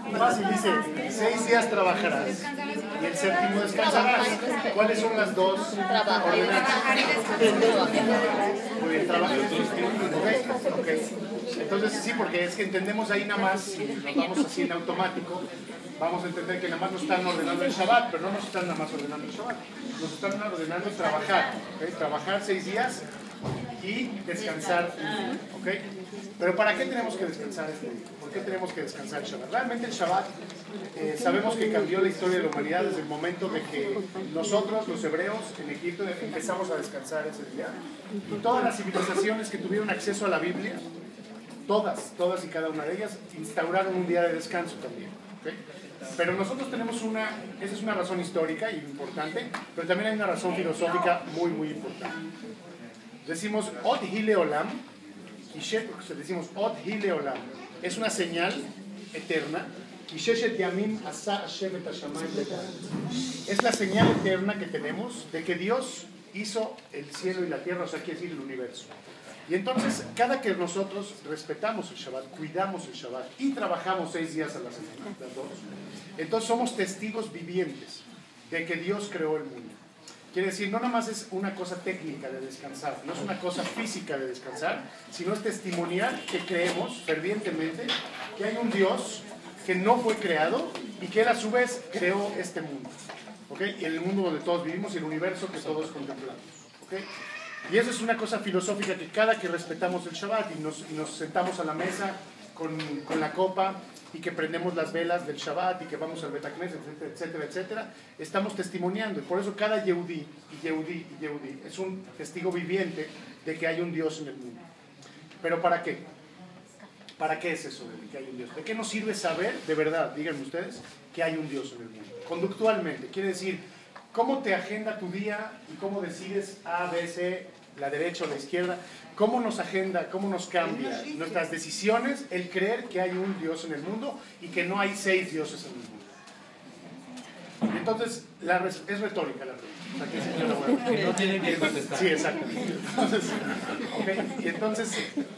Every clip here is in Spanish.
Fácil, dice, 6 días trabajarás y el séptimo descansarás. ¿Cuáles son las dos ordenanzas? Muy bien, trabajar. Okay. Entonces sí, porque es que entendemos ahí nada más, si nos vamos así en automático, vamos a entender que nada más nos están ordenando el Shabbat, pero no nos están nada más ordenando el Shabbat, nos están ordenando trabajar, ¿okay? Trabajar 6 días y descansar un día, ¿okay? Pero ¿para qué tenemos que descansar este día? ¿Por qué tenemos que descansar el Shabbat? Realmente el Shabbat sabemos que cambió la historia de la humanidad desde el momento de que nosotros, los hebreos, en Egipto empezamos a descansar ese día. Y todas las civilizaciones que tuvieron acceso a la Biblia, todas y cada una de ellas, instauraron un día de descanso también, ¿okay? Pero nosotros tenemos esa es una razón histórica y importante, pero también hay una razón filosófica muy, muy importante. Decimos, Od Hile Olam, decimos, Od Hile Olam, es una señal eterna, es la señal eterna que tenemos de que Dios hizo el cielo y la tierra, o sea, quiere decir el universo. Y entonces, cada que nosotros respetamos el Shabbat, cuidamos el Shabbat y trabajamos 6 días a la semana, las dos, entonces somos testigos vivientes de que Dios creó el mundo. Quiere decir, no nada más es una cosa técnica de descansar, no es una cosa física de descansar, sino es testimonial que creemos fervientemente que hay un Dios que no fue creado y que Él a su vez creó este mundo, ¿okay? Y el mundo donde todos vivimos y el universo que todos contemplamos, ¿okay? Y eso es una cosa filosófica que cada que respetamos el Shabbat y nos sentamos a la mesa con la copa y que prendemos las velas del Shabbat y que vamos al Betacnes, etcétera, etcétera, etcétera, estamos testimoniando. Y por eso cada Yehudí es un testigo viviente de que hay un Dios en el mundo. ¿Pero para qué? ¿Para qué es eso de que hay un Dios? ¿De qué nos sirve saber, de verdad, díganme ustedes, que hay un Dios en el mundo? Conductualmente, quiere decir, ¿cómo te agenda tu día y cómo decides A, B, C, la derecha o la izquierda? ¿Cómo nos agenda, cómo nos cambia nuestras decisiones el creer que hay un Dios en el mundo y que no hay 6 dioses en el mundo? Entonces, es retórica la pregunta. Que no tienen que contestar. Sí, exacto. Entonces, okay. Y entonces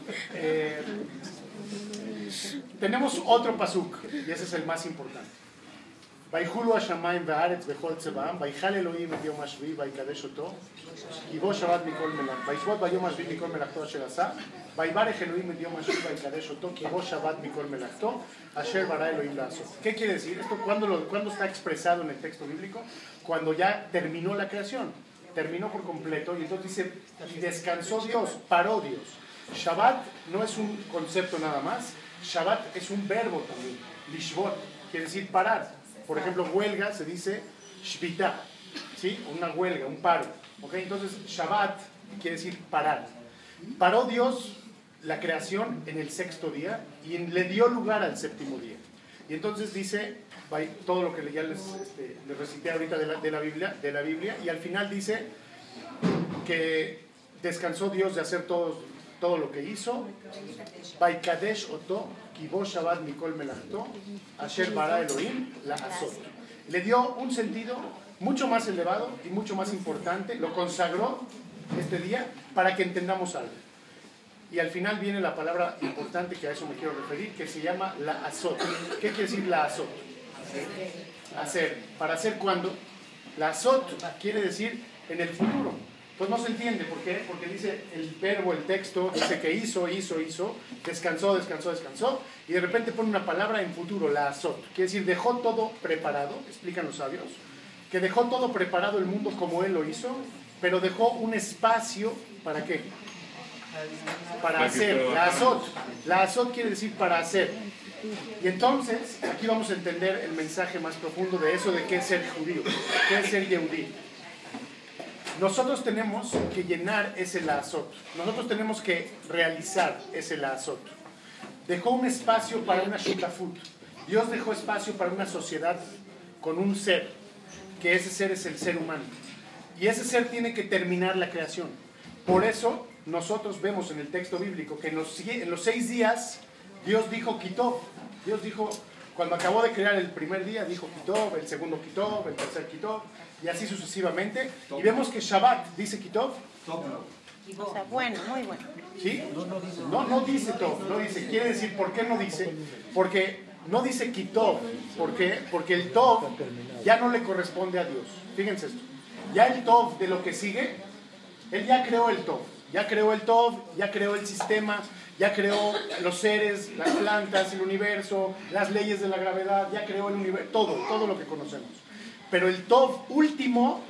tenemos otro pasuk, y ese es el más importante. ויחולו השמיים והארץ בכל צבאם, ויחל אלוהים את יום השביעי ויקדש אותו, כי בו שבת מכל מלאכתו, וישבות ביום השביעי מכל מלאכתו אשר עשה, ויברך אלוהים את יום השביעי ויקדש אותו, כי בו שבת מכל מלאכתו, אשר ברא אלוהים לעשות. ¿Qué quiere decir? Esto ¿cuándo está expresado en el texto bíblico? Cuando ya terminó la creación, terminó por completo, y entonces dice, y descansó Dios, paró Dios. Shabbat no es un concepto nada más, Shabbat es un verbo también, lishvot, quiere decir parar. Por ejemplo, huelga se dice shvita, ¿sí? Una huelga, un paro, ¿okay? Entonces, Shabbat quiere decir parar. Paró Dios la creación en el 6º día y le dio lugar al 7º día. Y entonces dice, todo lo que ya les recité ahorita de la Biblia, y al final dice que descansó Dios de hacer todo lo que hizo. Vaikadesh oto, kibo Shabbat mikol melachto, asher bara Elohim la azot. Le dio un sentido mucho más elevado y mucho más importante, lo consagró este día para que entendamos algo. Y al final viene la palabra importante que a eso me quiero referir, que se llama la azot. ¿Qué quiere decir la azot? Hacer. ¿Para hacer cuándo? La azot quiere decir en el futuro. Pues no se entiende, ¿por qué? Porque dice el verbo, el texto, dice que hizo, descansó, y de repente pone una palabra en futuro, la azot. Quiere decir, dejó todo preparado, explican los sabios, que dejó todo preparado el mundo como Él lo hizo, pero dejó un espacio, ¿para qué? Para hacer, la azot quiere decir para hacer. Y entonces, aquí vamos a entender el mensaje más profundo de eso, de qué es ser judío, qué es ser yehudí. Nosotros tenemos que llenar ese laazot. Nosotros tenemos que realizar ese laazot. Dejó un espacio para una shutafut. Dios dejó espacio para una sociedad con un ser, que ese ser es el ser humano. Y ese ser tiene que terminar la creación. Por eso nosotros vemos en el texto bíblico que en los 6 días Dios dijo Kitov. Dios dijo, cuando acabó de crear el primer día, dijo Kitov, el segundo Kitov, el tercer Kitov, y así sucesivamente. Y vemos que Shabbat dice Kitov. O sea, bueno, muy bueno. ¿Sí? No dice Tov, no dice. Quiere decir, ¿por qué no dice? Porque no dice Kitov. ¿Por qué? Porque el Tov ya no le corresponde a Dios. Fíjense esto. Ya el Tov de lo que sigue, Él ya creó el Tov. Ya creó el Tov, ya creó el sistema, ya creó los seres, las plantas, el universo, las leyes de la gravedad, ya creó el universo, todo lo que conocemos. Pero el Tov último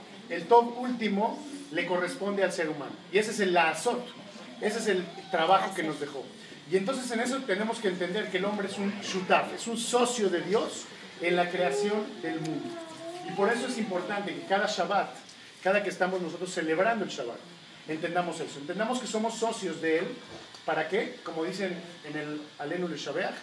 le corresponde al ser humano. Y ese es el Laazot, ese es el trabajo que nos dejó. Y entonces en eso tenemos que entender que el hombre es un shutaf, es un socio de Dios en la creación del mundo. Y por eso es importante que cada Shabbat, cada que estamos nosotros celebrando el Shabbat, entendamos eso, entendamos que somos socios de Él. ¿Para qué? Como dicen en el Alenu Leshabeach,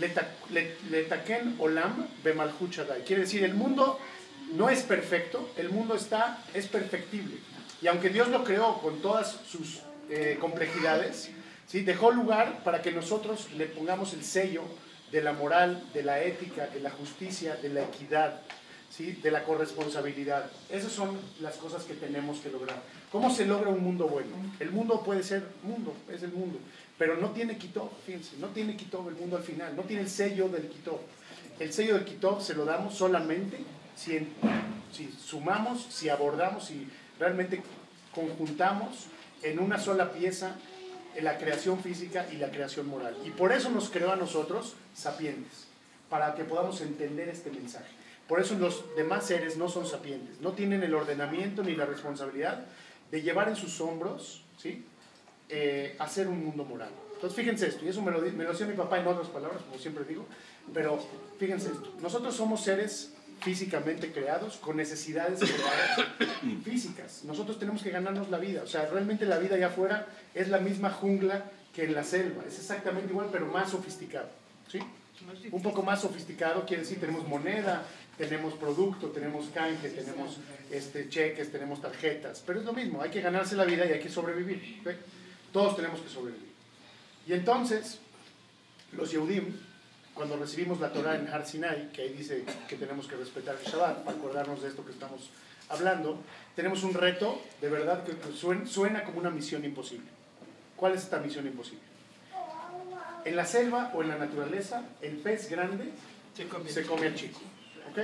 Letaken Olam Bemalchut Shaddai. Quiere decir, el mundo no es perfecto, el mundo es perfectible. Y aunque Dios lo creó con todas sus complejidades, ¿sí? Dejó lugar para que nosotros le pongamos el sello de la moral, de la ética, de la justicia, de la equidad, ¿sí? De la corresponsabilidad. Esas son las cosas que tenemos que lograr. ¿Cómo se logra un mundo bueno? El mundo puede ser mundo, es el mundo, pero no tiene Kitov, fíjense, no tiene Kitov el mundo al final, no tiene el sello del Kitov. El sello del Kitov se lo damos solamente si sumamos, si abordamos, si realmente conjuntamos en una sola pieza la creación física y la creación moral. Y por eso nos creó a nosotros sapientes, para que podamos entender este mensaje. Por eso los demás seres no son sapientes, no tienen el ordenamiento ni la responsabilidad de llevar en sus hombros, ¿sí? Hacer un mundo moral. Entonces fíjense esto, y eso me lo decía mi papá en otras palabras, como siempre digo, pero fíjense esto, nosotros somos seres físicamente creados, con necesidades creadas físicas. Nosotros tenemos que ganarnos la vida, o sea, realmente la vida allá afuera es la misma jungla que en la selva, es exactamente igual, pero más sofisticado, ¿sí? Un poco más sofisticado quiere decir, tenemos moneda, tenemos producto, tenemos canje, tenemos cheques, tenemos tarjetas, pero es lo mismo, hay que ganarse la vida y hay que sobrevivir, ¿okay? Todos tenemos que sobrevivir. Y entonces, los Yehudim, cuando recibimos la Torah en Har Sinai, que ahí dice que tenemos que respetar el Shabbat, para acordarnos de esto que estamos hablando, tenemos un reto, de verdad, que suena como una misión imposible. ¿Cuál es esta misión imposible? En la selva o en la naturaleza, el pez grande se come al chico. ¿Ok?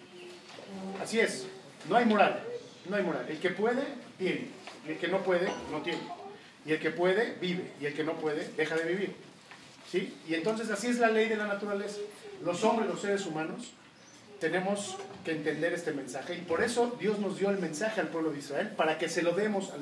Así es. No hay moral. No hay moral. El que puede, tiene. Y el que no puede, no tiene. Y el que puede, vive. Y el que no puede, deja de vivir. ¿Sí? Y entonces así es la ley de la naturaleza. Los hombres, los seres humanos, tenemos que entender este mensaje. Y por eso Dios nos dio el mensaje al pueblo de Israel, para que se lo demos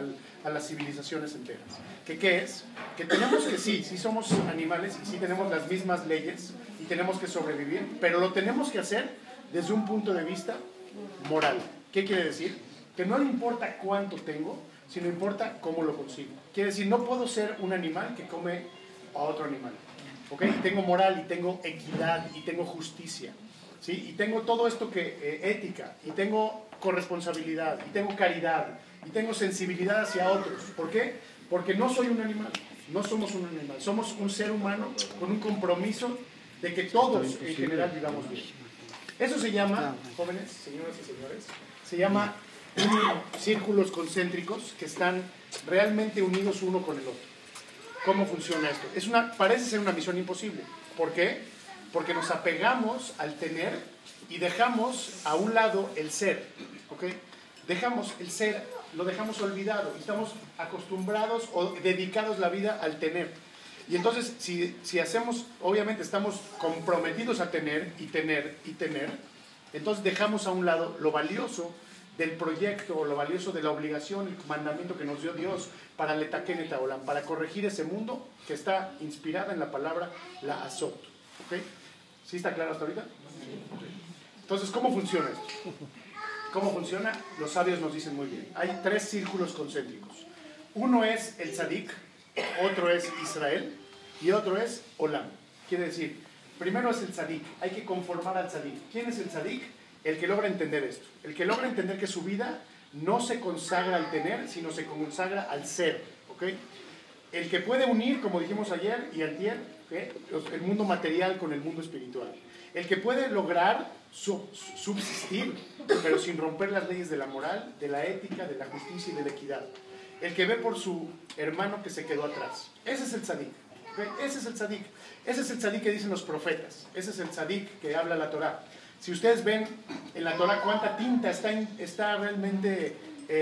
a las civilizaciones enteras. ¿Qué es? Que tenemos que sí somos animales y sí tenemos las mismas leyes y tenemos que sobrevivir, pero lo tenemos que hacer desde un punto de vista moral. ¿Qué quiere decir? Que no le importa cuánto tengo, sino importa cómo lo consigo. Quiere decir, no puedo ser un animal que come a otro animal. ¿Ok? Y tengo moral, y tengo equidad, y tengo justicia. ¿Sí? Y tengo todo esto que ética, y tengo corresponsabilidad, y tengo caridad, y tengo sensibilidad hacia otros. ¿Por qué? Porque no soy un animal, no somos un animal, somos un ser humano con un compromiso de que todos en general vivamos bien. Eso se llama, jóvenes, señoras y señores, se llama círculos concéntricos que están realmente unidos uno con el otro. ¿Cómo funciona esto? Parece ser una misión imposible. ¿Por qué? Porque nos apegamos al tener y dejamos a un lado el ser. ¿Ok? Dejamos el ser, lo dejamos olvidado. Estamos acostumbrados o dedicados la vida al tener. Y entonces, si hacemos, obviamente estamos comprometidos a tener y tener y tener, entonces dejamos a un lado lo valioso del proyecto, o lo valioso de la obligación, el mandamiento que nos dio Dios para Letaken et Haolam, para corregir ese mundo que está inspirada en la palabra la Azot. ¿Ok? ¿Sí está claro hasta ahorita? Okay. Entonces, ¿cómo funciona esto? ¿Cómo funciona? Los sabios nos dicen muy bien. Hay 3 círculos concéntricos. Uno es el Tzadik, otro es Israel y otro es Olam. Quiere decir, primero es el Tzadik, hay que conformar al Tzadik. ¿Quién es el Tzadik? El que logra entender esto, el que logra entender que su vida no se consagra al tener, sino se consagra al ser, ¿ok? El que puede unir, como dijimos ayer y antier, ¿okay? El mundo material con el mundo espiritual. El que puede lograr subsistir, pero sin romper las leyes de la moral, de la ética, de la justicia y de la equidad. El que ve por su hermano que se quedó atrás. Ese es el tzadik. ¿Okay? Ese es el tzadik. Ese es el tzadik que dicen los profetas. Ese es el tzadik que habla la Torah. Si ustedes ven en la Torah cuánta tinta está realmente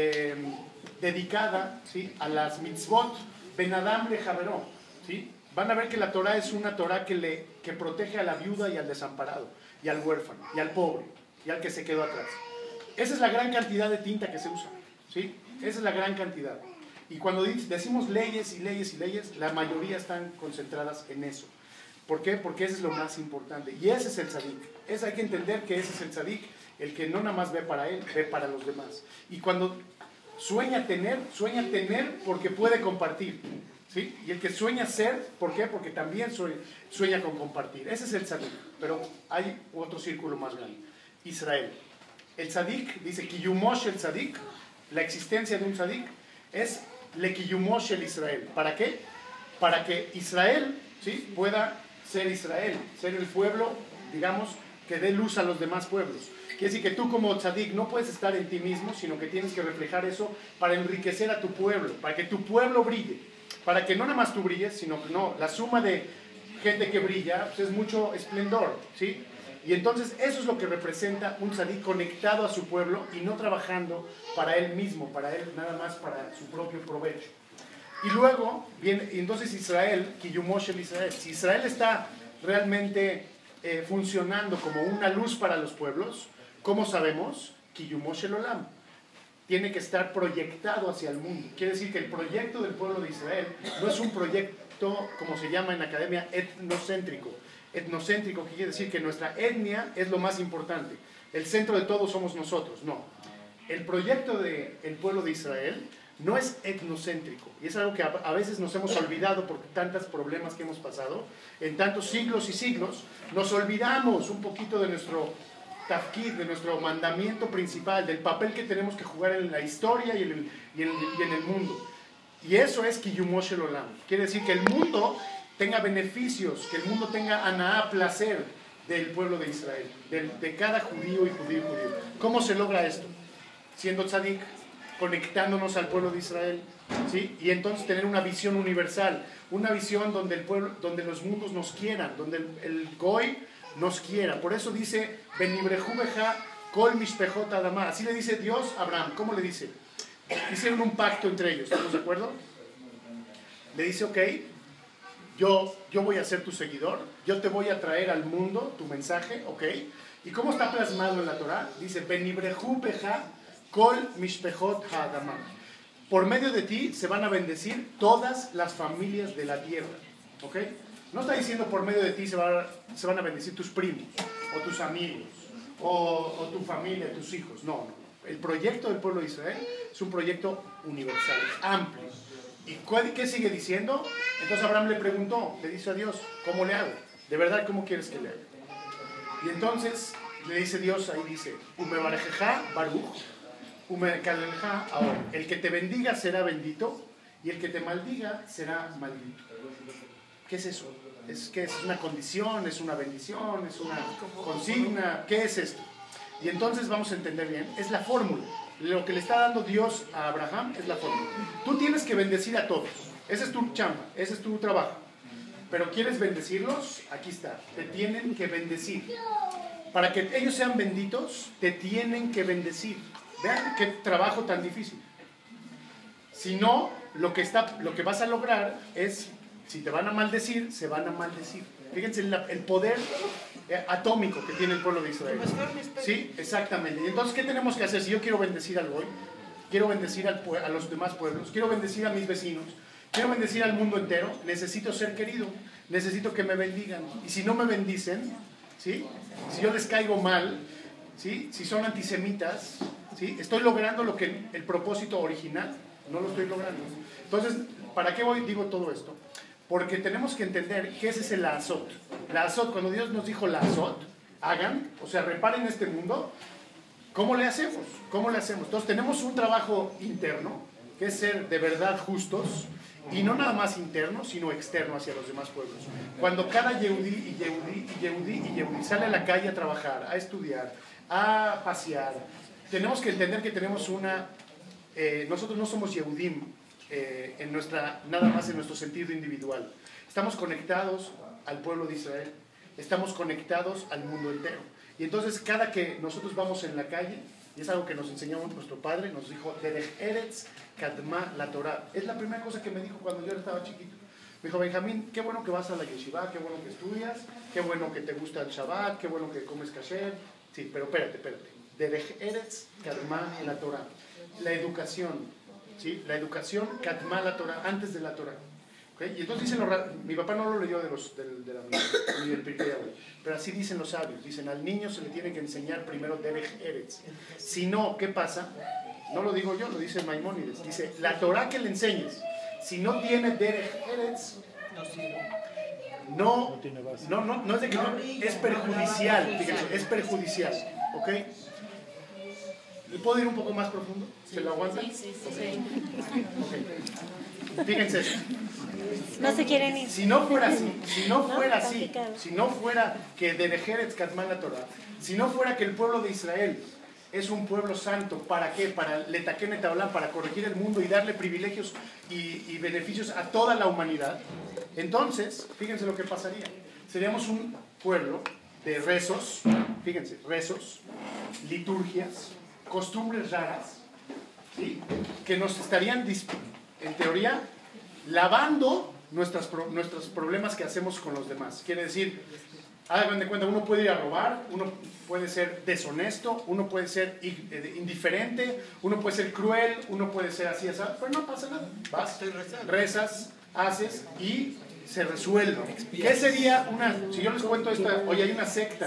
dedicada, ¿sí?, a las mitzvot, Ben Adam le Javeró, ¿sí? Van a ver que la Torah es una Torah que protege a la viuda y al desamparado, y al huérfano, y al pobre, y al que se quedó atrás. Esa es la gran cantidad de tinta que se usa, ¿sí? Esa es la gran cantidad. Y cuando decimos leyes y leyes y leyes, la mayoría están concentradas en eso. ¿Por qué? Porque ese es lo más importante. Y ese es el tzadik. Hay que entender que ese es el tzadik, el que no nada más ve para él, ve para los demás. Y cuando sueña tener porque puede compartir, ¿sí? Y el que sueña ser, ¿por qué? Porque también sueña con compartir. Ese es el tzadik. Pero hay otro círculo más grande. Israel. El tzadik, dice, Kiyumosh el tzadik, la existencia de un tzadik, es le Kiyumosh el Israel. ¿Para qué? Para que Israel, ¿sí?, pueda ser Israel, ser el pueblo, digamos, que dé luz a los demás pueblos. Quiere decir que tú como tzadik no puedes estar en ti mismo, sino que tienes que reflejar eso para enriquecer a tu pueblo, para que tu pueblo brille, para que no nada más tú brilles, sino que no, la suma de gente que brilla, pues es mucho esplendor, ¿sí? Y entonces eso es lo que representa un tzadik conectado a su pueblo y no trabajando para él mismo, para él nada más para su propio provecho. Y luego viene, entonces Israel, Kiyumosh el Israel, si Israel está realmente funcionando como una luz para los pueblos, ¿cómo sabemos? Kiyumosh el Olam. Tiene que estar proyectado hacia el mundo. Quiere decir que el proyecto del pueblo de Israel no es un proyecto, como se llama en la academia, etnocéntrico. Etnocéntrico, que quiere decir que nuestra etnia es lo más importante. El centro de todo somos nosotros. No. El proyecto del pueblo de Israel no es etnocéntrico. Y es algo que a veces nos hemos olvidado por tantos problemas que hemos pasado. En tantos siglos y siglos, nos olvidamos un poquito de nuestro tafkid, de nuestro mandamiento principal, del papel que tenemos que jugar en la historia y en el mundo. Y eso es Kiyumosh el Olam. Quiere decir que el mundo tenga beneficios, que el mundo tenga anahá, placer del pueblo de Israel, de cada judío y judío. ¿Cómo se logra esto? Siendo tzadik, conectándonos al pueblo de Israel, ¿sí? Y entonces tener una visión universal, una visión donde el pueblo, donde los mundos nos quieran, donde el goy nos quiera. Por eso dice Benibrehu beja kol mishpejot adama. Así le dice Dios a Abraham. ¿Cómo le dice? Hicieron un pacto entre ellos, ¿estamos de acuerdo? Le dice, ok, yo voy a ser tu seguidor, yo te voy a traer al mundo tu mensaje, ok. ¿Y cómo está plasmado en la Torah? Dice Benibrehu beja kol mishpejot adama. Por medio de ti se van a bendecir todas las familias de la tierra, ok. No está diciendo por medio de ti se van a bendecir tus primos, o tus amigos, o tu familia, tus hijos. No, no. El proyecto del pueblo de Israel es un proyecto universal, amplio. ¿Y qué sigue diciendo? Entonces Abraham le preguntó, le dice a Dios, ¿cómo le hago? ¿De verdad cómo quieres que le haga? Y entonces le dice Dios, ahí dice, Umebarejeja Baruch, Umekaleja ahora. El que te bendiga será bendito, y el que te maldiga será maldito. ¿Qué es eso? ¿Qué es una condición? ¿Es una bendición? ¿Es una consigna? ¿Qué es esto? Y entonces vamos a entender bien, es la fórmula. Lo que le está dando Dios a Abraham es la fórmula. Tú tienes que bendecir a todos. Ese es tu chamba, ese es tu trabajo. Pero ¿quieres bendecirlos? Aquí está. Te tienen que bendecir. Para que ellos sean benditos, te tienen que bendecir. Vean qué trabajo tan difícil. Si no, lo que vas a lograr es, si te van a maldecir, se van a maldecir. Fíjense el poder atómico que tiene el pueblo de Israel. Sí, exactamente. Y entonces, ¿qué tenemos que hacer? Si yo quiero bendecir al Goy, quiero bendecir a los demás pueblos, quiero bendecir a mis vecinos, quiero bendecir al mundo entero, necesito ser querido, necesito que me bendigan. Y si no me bendicen, ¿sí?, si yo les caigo mal, ¿sí?, si son antisemitas, ¿sí?, estoy logrando el propósito original, no lo estoy logrando. Entonces, ¿para qué digo todo esto? Porque tenemos que entender que ese es el La'asot. La'asot, cuando Dios nos dijo La'asot, hagan, o sea, reparen este mundo, ¿cómo le hacemos? ¿Cómo le hacemos? Entonces tenemos un trabajo interno, que es ser de verdad justos, y no nada más interno, sino externo hacia los demás pueblos. Cuando cada Yehudí sale a la calle a trabajar, a estudiar, a pasear, tenemos que entender que tenemos nosotros no somos Yehudim, nada más en nuestro sentido individual, estamos conectados al pueblo de Israel, estamos conectados al mundo entero. Y entonces cada que nosotros vamos en la calle, y es algo que nos enseñó nuestro padre, nos dijo, Derech Eretz Kadma la Torah. Es la primera cosa que me dijo cuando yo estaba chiquito. Me dijo, Benjamín, qué bueno que vas a la yeshiva, qué bueno que estudias, qué bueno que te gusta el Shabbat, qué bueno que comes kasher. Sí, pero espérate. Derech Eretz Kadma la Torah. La educación, ¿sí? La educación Kadma la Torah, antes de la Torah. ¿Okay? Y entonces dicen mi papá no lo leyó de la ni del Pirkei Avot, pero así dicen los sabios. Dicen, al niño se le tiene que enseñar primero Derech Eretz. Si no, ¿qué pasa? No lo digo yo, lo dice Maimónides. Dice, la Torah que le enseñes, si no tiene Derech Eretz, no es de que no, es perjudicial, fíjense, es perjudicial, ¿ok? ¿Le puedo ir un poco más profundo? ¿Se lo aguantan? Sí. Okay. Fíjense esto. No se quieren ir. Si no fuera así, si no fuera que Derech Eretz Kadma la Torah, si no fuera que el pueblo de Israel es un pueblo santo, ¿para qué? Para Letaken et Haolam, para corregir el mundo y darle privilegios y beneficios a toda la humanidad. Entonces, fíjense lo que pasaría. Seríamos un pueblo de rezos, fíjense, rezos, liturgias, costumbres raras, ¿sí? Que nos estarían, en teoría, lavando nuestros problemas que hacemos con los demás. Quiere decir, hagan de cuenta, uno puede ir a robar, uno puede ser deshonesto, uno puede ser indiferente, uno puede ser cruel, uno puede ser así, pero no pasa nada. Vas, rezas, haces y se resuelve. ¿Qué sería si yo les cuento hoy hay una secta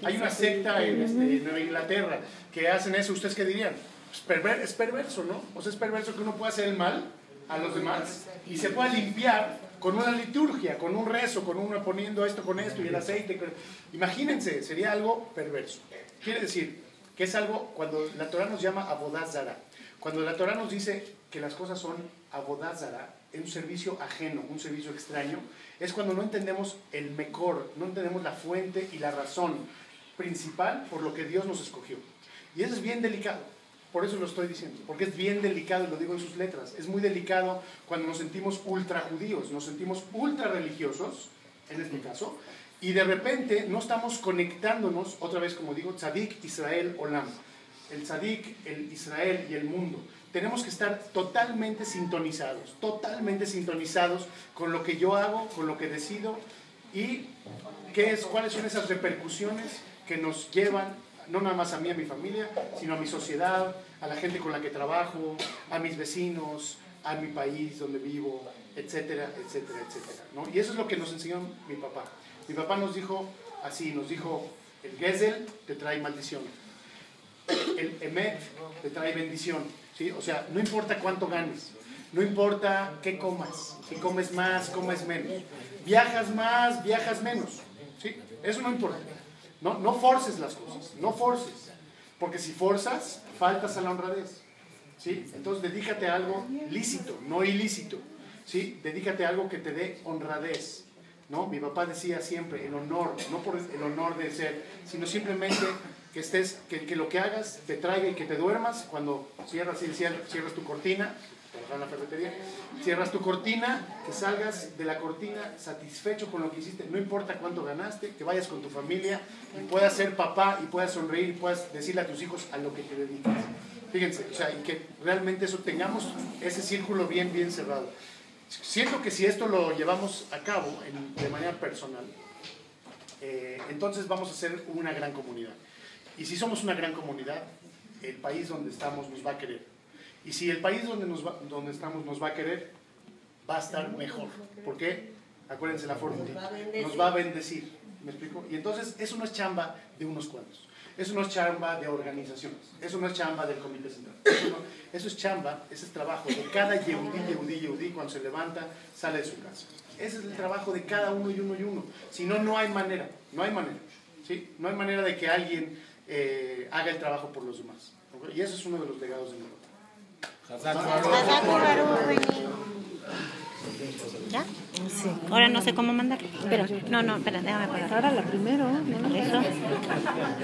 en Nueva Inglaterra que hacen eso, ¿ustedes qué dirían? Es perverso, ¿no? O sea, es perverso que uno pueda hacer el mal a los demás y se pueda limpiar con una liturgia, con un rezo, con uno poniendo esto con esto y el aceite. Imagínense, sería algo perverso. Quiere decir que es algo, cuando la Torah nos llama Avodat Zarah, cuando la Torah nos dice que las cosas son Avodat Zarah, es un servicio ajeno, un servicio extraño, es cuando no entendemos el mekor, no entendemos la fuente y la razón principal por lo que Dios nos escogió. Y eso es bien delicado. Por eso lo estoy diciendo, porque es bien delicado y lo digo en sus letras. Es muy delicado cuando nos sentimos ultra judíos, nos sentimos ultra religiosos, en este caso, y de repente no estamos conectándonos, otra vez como digo, Tzadik, Israel, Olam. El Tzadik, el Israel y el mundo. Tenemos que estar totalmente sintonizados con lo que yo hago, con lo que decido y cuáles son esas repercusiones que nos llevan no nada más a mí, a mi familia, sino a mi sociedad, a la gente con la que trabajo, a mis vecinos, a mi país donde vivo, etcétera, etcétera, etcétera, ¿no? Y eso es lo que nos enseñó mi papá. Mi papá nos dijo así, el Gesel te trae maldición, el Emet te trae bendición, ¿sí? O sea, no importa cuánto ganes, no importa qué comas, si comes más, comes menos, viajas más, viajas menos, ¿sí? Eso no importa. No forces las cosas, no forces, porque si forzas, faltas a la honradez, ¿sí? Entonces dedícate a algo lícito, no ilícito, ¿sí? Dedícate a algo que te dé honradez, ¿no? Mi papá decía siempre, el honor, no por el honor de ser, sino simplemente que lo que hagas te traiga y que te duermas cuando cierras tu cortina, trabajar en la ferretería, cierras tu cortina, que salgas de la cortina satisfecho con lo que hiciste, no importa cuánto ganaste, que vayas con tu familia y puedas ser papá y puedas sonreír y puedas decirle a tus hijos a lo que te dedicas. Fíjense, o sea, y que realmente tengamos ese círculo bien cerrado. Siento que si esto lo llevamos a cabo de manera personal, entonces vamos a ser una gran comunidad. Y si somos una gran comunidad, el país donde estamos nos va a querer. Y si el país donde estamos nos va a querer, va a estar mejor. ¿Por qué? Acuérdense la fórmula. Nos va a bendecir. ¿Me explico? Y entonces eso no es chamba de unos cuantos. Eso no es chamba de organizaciones. Eso no es chamba del comité central. Eso es chamba, ese es trabajo de cada yehudí cuando se levanta, sale de su casa. Ese es el trabajo de cada uno y uno. Si no, no hay manera. ¿Sí? No hay manera de que alguien haga el trabajo por los demás. ¿Okay? Y eso es uno de los legados de mi papá. ¿Ya? Sí. Ahora no sé cómo mandar. Pero, no, espera, déjame pagar. Ahora la primero, ¿no? Eso.